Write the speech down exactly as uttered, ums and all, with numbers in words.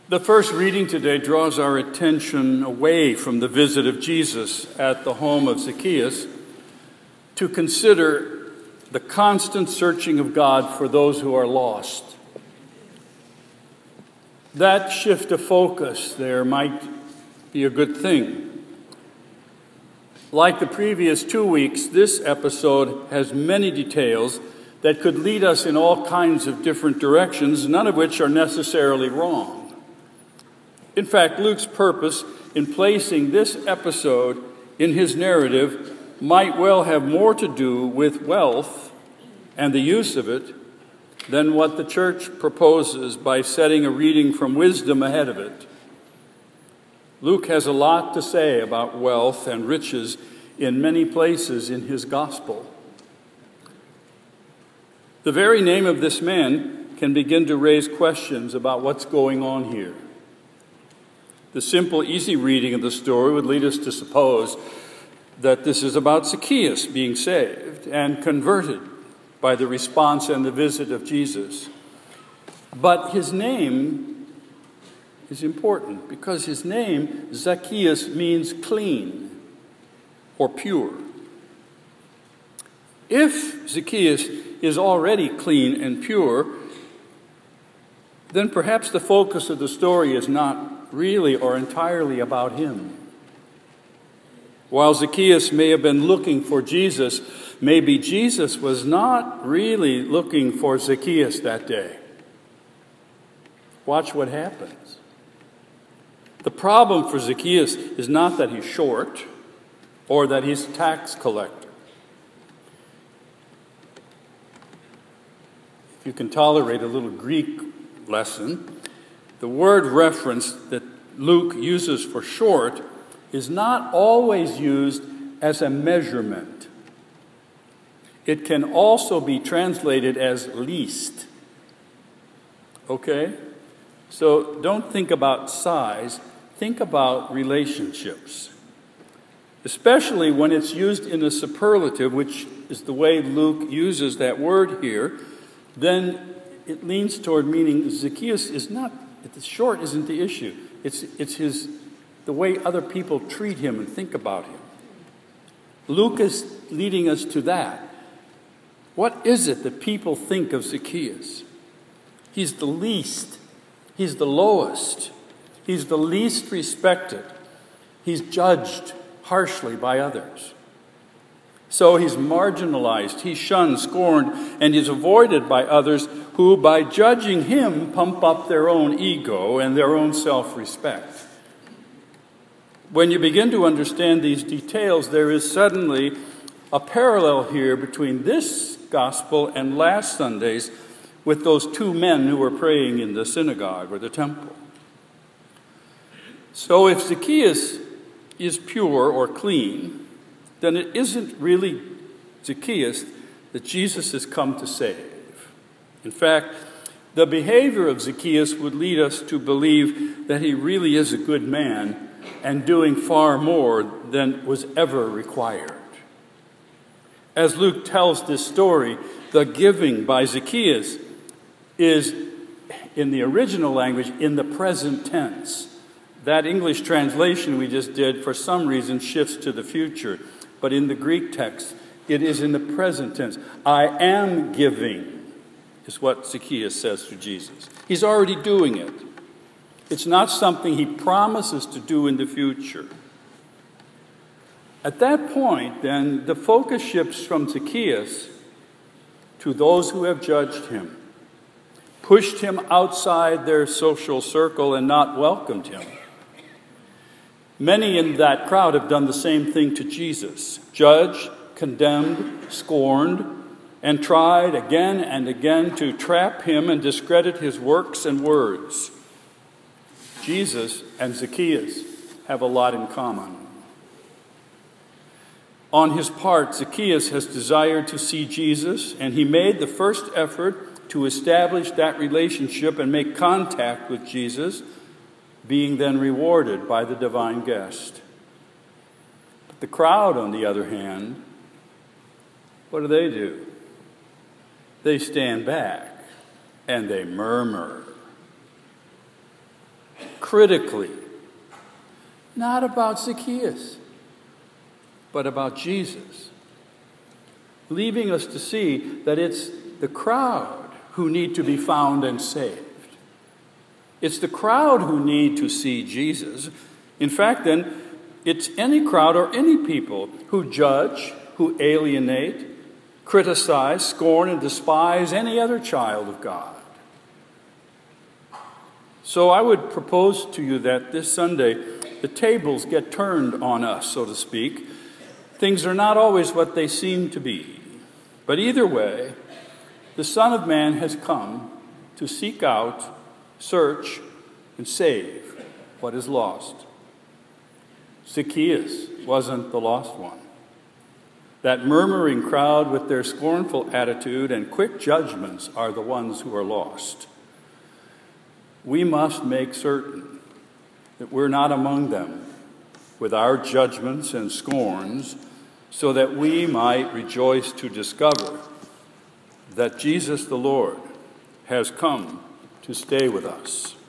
The first reading today draws our attention away from the visit of Jesus at the home of Zacchaeus to consider the constant searching of God for those who are lost. That shift of focus there might be a good thing. Like the previous two weeks, this episode has many details that could lead us in all kinds of different directions, none of which are necessarily wrong. In fact, Luke's purpose in placing this episode in his narrative might well have more to do with wealth and the use of it than what the church proposes by setting a reading from wisdom ahead of it. Luke has a lot to say about wealth and riches in many places in his gospel. The very name of this man can begin to raise questions about what's going on here. The simple, easy reading of the story would lead us to suppose that this is about Zacchaeus being saved and converted by the response and the visit of Jesus. But his name is important because his name, Zacchaeus, means clean or pure. If Zacchaeus is already clean and pure, then perhaps the focus of the story is not really or entirely about him. While Zacchaeus may have been looking for Jesus, maybe Jesus was not really looking for Zacchaeus that day. Watch what happens. The problem for Zacchaeus is not that he's short or that he's a tax collector. If you can tolerate a little Greek lesson, the word reference that Luke uses for short is not always used as a measurement. It can also be translated as least. Okay? So don't think about size, think about relationships. Especially when it's used in a superlative, which is the way Luke uses that word here, then it leans toward meaning Zacchaeus is not, the short isn't the issue. It's, it's his, the way other people treat him and think about him. Luke is leading us to that. What is it that people think of Zacchaeus? He's the least. He's the lowest. He's the least respected. He's judged harshly by others. So he's marginalized, he's shunned, scorned, and he's avoided by others who, by judging him, pump up their own ego and their own self-respect. When you begin to understand these details, there is suddenly a parallel here between this gospel and last Sunday's with those two men who were praying in the synagogue or the temple. So if Zacchaeus is pure or clean, then it isn't really Zacchaeus that Jesus has come to save. In fact, the behavior of Zacchaeus would lead us to believe that he really is a good man and doing far more than was ever required. As Luke tells this story, the giving by Zacchaeus is, in the original language, in the present tense. That English translation we just did, for some reason, shifts to the future. But in the Greek text, it is in the present tense. I am giving, is what Zacchaeus says to Jesus. He's already doing it. It's not something he promises to do in the future. At that point, then, the focus shifts from Zacchaeus to those who have judged him, pushed him outside their social circle, and not welcomed him. Many in that crowd have done the same thing to Jesus, judged, condemned, scorned, and tried again and again to trap him and discredit his works and words. Jesus and Zacchaeus have a lot in common. On his part, Zacchaeus has desired to see Jesus, and he made the first effort to establish that relationship and make contact with Jesus, being then rewarded by the divine guest. But the crowd, on the other hand, what do they do? They stand back and they murmur. critically, not about Zacchaeus, but about Jesus, leaving us to see that it's the crowd who need to be found and saved. It's the crowd who need to see Jesus. In fact, then, it's any crowd or any people who judge, who alienate, criticize, scorn, and despise any other child of God. So I would propose to you that this Sunday, the tables get turned on us, so to speak. Things are not always what they seem to be. But either way, the Son of Man has come to seek out, search, and save what is lost. Zacchaeus wasn't the lost one. That murmuring crowd with their scornful attitude and quick judgments are the ones who are lost. We must make certain that we're not among them with our judgments and scorns, so that we might rejoice to discover that Jesus the Lord has come to stay with us.